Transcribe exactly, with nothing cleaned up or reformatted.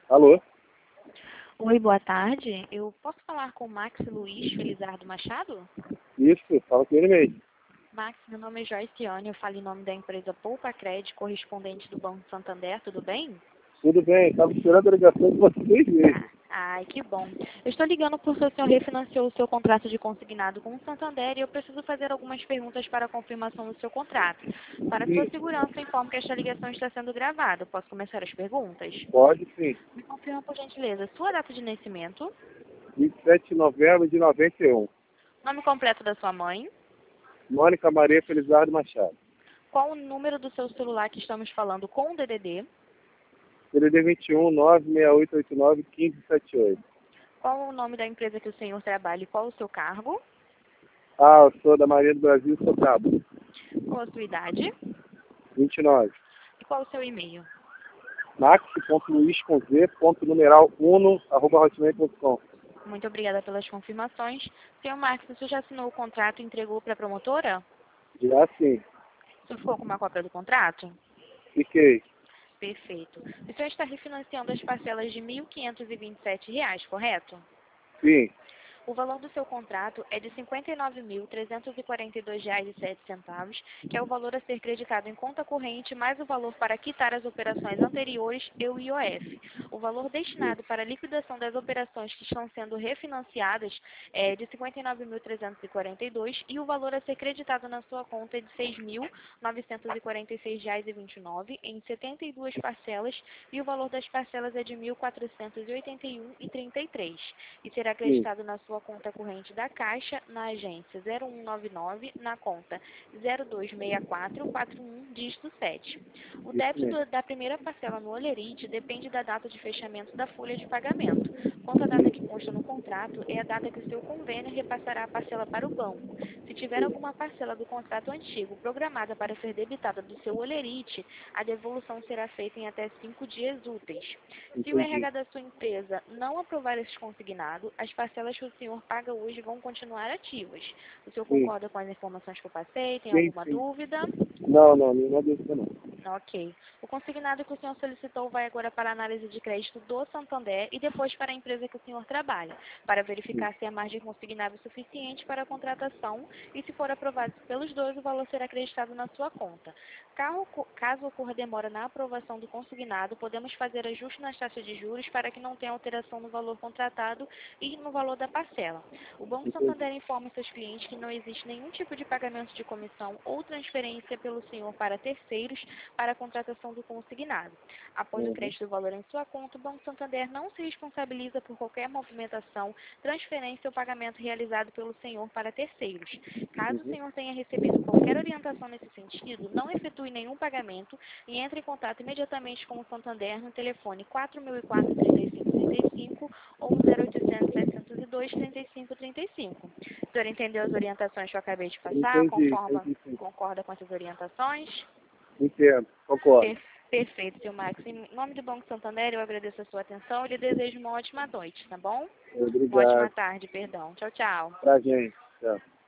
Alô? Oi, boa tarde. Eu posso falar com o Max Luiz Felizardo Machado? Isso, fala com ele mesmo. Max, meu nome é Joyciane, eu falo em nome da empresa Poupa Cred, correspondente do Banco Santander, tudo bem? Tudo bem, estava esperando a ligação de vocês mesmo. Ai, que bom. Eu estou ligando porque o senhor refinanciou o seu contrato de consignado com o Santander e eu preciso fazer algumas perguntas para a confirmação do seu contrato. Para sua Sim, segurança, eu informo que esta ligação está sendo gravada. Posso começar as perguntas? pode sim. Me confirma, por gentileza, sua data de nascimento, vinte e sete de novembro de noventa e um. nome completo da sua mãe, Mônica Maria Felizardo Machado. qual o número do seu celular que estamos falando com o D D D, D D D vinte e um, nove seis oito oito nove, um cinco sete oito. qual o nome da empresa que o senhor trabalha e qual o seu cargo, Ah, eu sou da Maria do Brasil, sou cabo. qual a sua idade vinte e nove. e qual o seu e-mail. max.luiz com z, ponto numeral uno, arroba hotmail ponto com. Muito obrigada pelas confirmações. Senhor Marcos, você já assinou o contrato e entregou para a promotora? Já sim, O senhor ficou com uma cópia do contrato? fiquei. Perfeito. O senhor está refinanciando as parcelas de mil quinhentos e vinte e sete reais, correto? Sim, O valor do seu contrato é de cinquenta e nove mil, trezentos e quarenta e dois reais e sete centavos, que é o valor a ser creditado em conta corrente, mais o valor para quitar as operações anteriores e o I O F. O valor destinado para a liquidação das operações que estão sendo refinanciadas é de cinquenta e nove mil, trezentos e quarenta e dois reais e o valor a ser creditado na sua conta é de seis mil, novecentos e quarenta e seis reais e vinte e nove centavos em setenta e duas parcelas e o valor das parcelas é de mil, quatrocentos e oitenta e um reais e trinta e três centavos e será sim, acreditado na sua conta corrente da Caixa, na agência zero um nove nove, na conta zero dois seis quatro quatro um, dígito sete. O isso débito mesmo. do- da primeira parcela no Olerite depende da data de fechamento da folha de pagamento. Quanto à data Sim, que consta no contrato, é a data que o seu convênio repassará a parcela para o banco. Se tiver sim, alguma parcela do contrato antigo programada para ser debitada do seu Olerite, a devolução será feita em até cinco dias úteis. Se o entendi. R H da sua empresa não aprovar esse consignado, as parcelas que o senhor paga hoje vão continuar ativas. O senhor Sim, concorda com as informações que eu passei? Tem sim, alguma sim. dúvida? Não, não, nenhuma dúvida não. Ok. O consignado que o senhor solicitou vai agora para a análise de crédito do Santander e depois para a empresa que o senhor trabalha, para verificar se a margem consignável é suficiente para a contratação e, se for aprovado pelos dois, o valor será acreditado na sua conta. Caso, caso ocorra demora na aprovação do consignado, podemos fazer ajuste nas taxas de juros para que não tenha alteração no valor contratado e no valor da parcela. O Banco Entendi. Santander informa seus clientes que não existe nenhum tipo de pagamento de comissão ou transferência pelo senhor para terceiros para a contratação do consignado. Após o Uhum. crédito do valor em sua conta, o Banco Santander não se responsabiliza por qualquer movimentação, transferência ou pagamento realizado pelo senhor para terceiros. Caso o Uhum. senhor tenha recebido qualquer orientação nesse sentido, não efetue nenhum pagamento e entre em contato imediatamente com o Santander no telefone quatro mil e quatro, trinta e cinco, trinta e cinco ou zero oitocentos, setecentos e dois, trinta e cinco, trinta e cinco. O senhor entendeu as orientações que eu acabei de passar? Entendi, Conforma, entendi sim. concorda com essas orientações? Entendo, concordo. Per- Perfeito, seu Max. Em nome do Banco Santander, eu agradeço a sua atenção e lhe desejo uma ótima noite, tá bom? Uma ótima Obrigado. tarde, perdão. Tchau, tchau. Pra gente. Tchau.